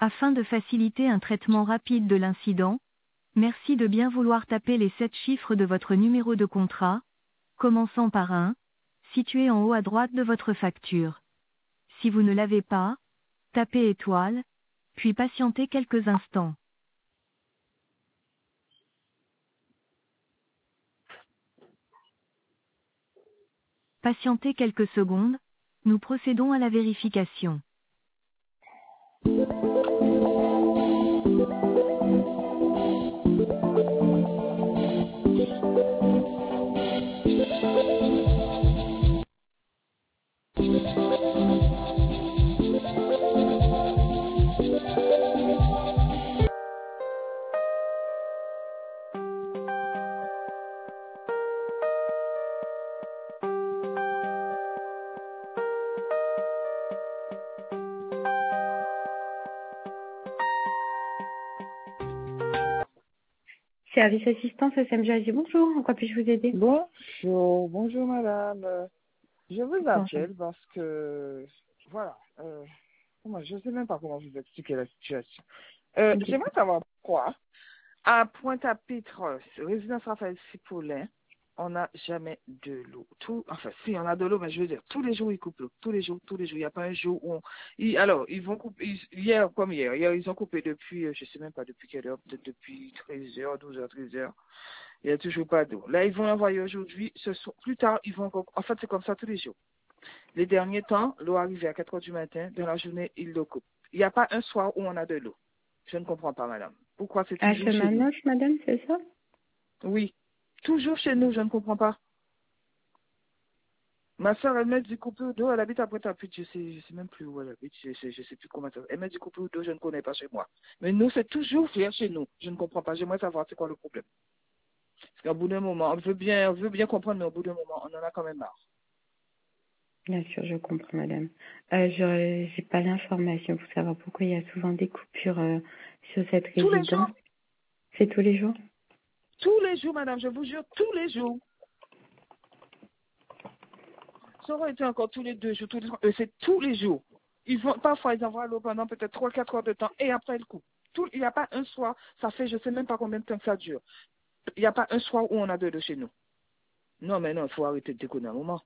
Afin de faciliter un traitement rapide de l'incident, merci de bien vouloir taper les 7 chiffres de votre numéro de contrat, commençant par 1, situé en haut à droite de votre facture. Si vous ne l'avez pas, tapez étoile, puis patientez quelques instants. Patientez quelques secondes, nous procédons à la vérification. Service assistance SMG Asie, bonjour, en quoi puis-je vous aider? Bonjour madame. Je vous appelle parce que, voilà, je ne sais même pas comment vous expliquer la situation. J'aimerais savoir pourquoi, à Pointe-à-Pitre, résidence Raphaël Cipollin, on n'a jamais de l'eau. Enfin, si, on a de l'eau, mais je veux dire, tous les jours, ils coupent l'eau. Tous les jours. Il n'y a pas un jour où ils vont couper, hier, ils ont coupé depuis, je ne sais même pas depuis quelle heure, peut-être depuis 13h, 12h, 13h. Il n'y a toujours pas d'eau. Là, ils vont l'envoyer aujourd'hui. Plus tard, en fait, c'est comme ça tous les jours. Les derniers temps, l'eau arrivait à 4h du matin. Dans la journée, ils le coupent. Il n'y a pas un soir où on a de l'eau. Je ne comprends pas, madame. Pourquoi c'est toujours chez nous? Madame, c'est ça? Oui. Toujours chez nous, je ne comprends pas. Ma soeur, elle met du coupure d'eau, elle habite à Pointe-à-Pitre, je sais même plus où elle habite, je sais plus comment ça. Elle met du coupure d'eau, je ne connais pas chez moi. Mais nous, c'est toujours clair chez nous. Je ne comprends pas. J'aimerais savoir c'est quoi le problème. Parce qu'au bout d'un moment, on veut bien comprendre, mais au bout d'un moment, on en a quand même marre. Bien sûr, je comprends, madame. Je n'ai pas l'information pour savoir pourquoi il y a souvent des coupures sur cette Tous les résidence. jours. C'est tous les jours? Tous les jours, madame, je vous jure, tous les jours. Ça aurait été encore tous les 2 jours, c'est tous les jours. Parfois, ils envoient l'eau pendant peut-être 3-4 heures de temps et après, ils coupent. Il n'y a pas un soir, ça fait je ne sais même pas combien de temps que ça dure. Il n'y a pas un soir où on a de l'eau chez nous. Non, mais non, il faut arrêter de déconner un moment.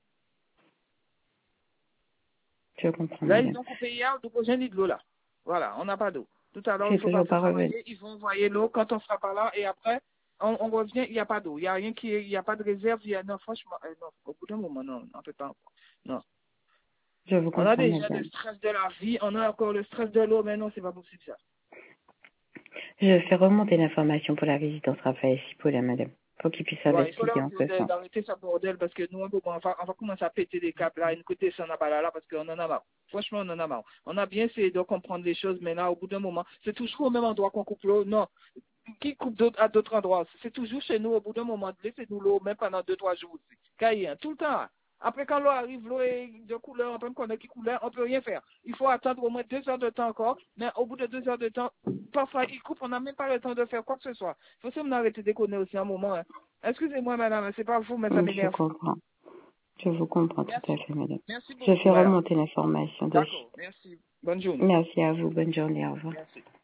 Je comprends, Là, madame. ils ont coupé hier, donc j'ai mis de l'eau là. Voilà, on n'a pas d'eau. Tout à l'heure, il C'est faut toujours partir pas revenu. travailler, ils vont envoyer l'eau quand on sera pas là et après, on revient, il n'y a pas d'eau. Il n'y a pas de réserve, non, franchement, non, au bout d'un moment, non, on ne peut pas. Non. Je vous On a comprends, déjà le madame. stress de la vie, on a encore le stress de l'eau, mais non, c'est pas possible ça. Je fais remonter l'information pour la résidence Raphaël Cipollin, madame, pour qu'il puisse Ouais, il faut investiguer leur en dire ce sens. d'arrêter ça bordel parce que nous, on va commencer à péter des câbles là, une côté ça n'a pas là parce qu'on en a marre. Franchement, on en a marre. On a bien essayé de comprendre les choses, mais là, au bout d'un moment, c'est toujours au même endroit qu'on coupe l'eau. Non, qui coupe à d'autres endroits? C'est toujours chez nous, au bout d'un moment, laissez-nous l'eau, même pendant 2-3 jours aussi. Cahier, tout le temps. Après, quand l'eau arrive, l'eau est de couleur, on peut me connaître qui couleur, on peut rien faire. Il faut attendre au moins 2 heures de temps encore, mais au bout de 2 heures de temps, parfois, il coupe, on n'a même pas le temps de faire quoi que ce soit. Il faut aussi m'arrêter de déconner aussi un moment. Hein. Excusez-moi, madame, c'est pas vous, mais ça Je m'énerve. comprends. Je vous comprends tout Merci. à fait, madame. Merci Je beaucoup, fais madame. remonter l'information de D'accord, suite. merci. Bonne journée. Merci à vous. Bonne journée. Au revoir. Merci.